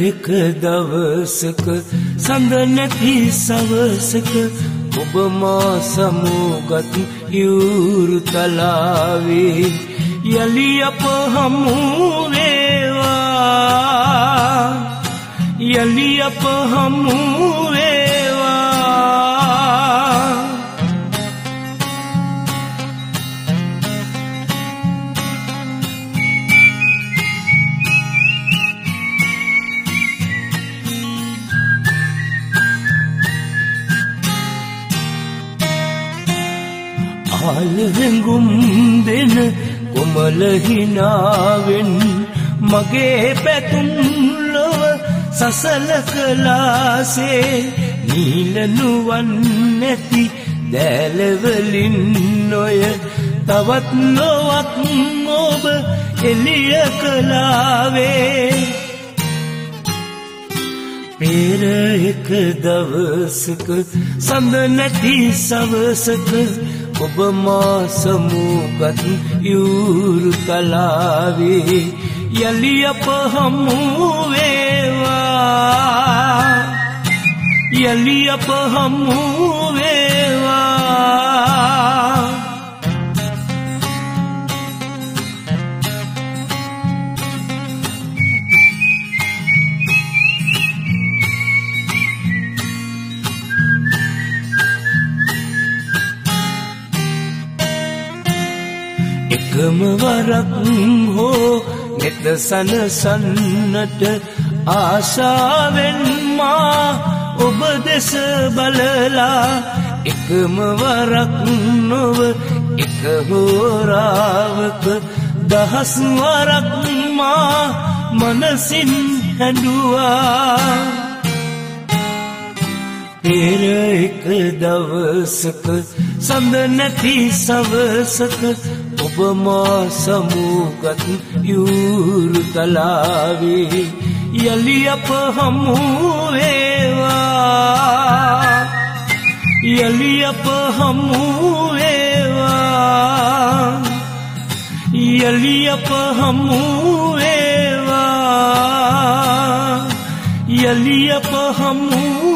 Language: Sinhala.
එක දවසක සඳ නැති සවසක ඔබ මා සමුගත් යූරු තලාවේ යලි අප හමු වේවා යලි අප හමු වේවා ආලෙංගුම් දෙන කොමල හිනාවෙන් මගේ පැතුම් ලොව සසල කලාසේ නීල නුවන් නැති දැලවලින් නොය තවත් නොවක් ඔබ එළිය කලාවේ පෙර එක දවසක සඳ නැති සවසක ඔබ මා සමුගත් යූරු තලාවේ යලි අප හමු වේවා යලි අප හමු වේවා එකම වරක් හෝ නෙත සනසන්නට ආශාවෙන් මා ඔබ දෙස බලලා එකම වරක් නොව එක හෝරාවක දහස් වරක් මා මනසින් හැඬුවා පෙර එක දවසක සඳ නැති සවසක ඔබ මා සමුගත් යූරු තලාවේ යලි අප හමු වේවා යලි අප හමු වේවා යලි අප හමු වේවා යලි අප හමු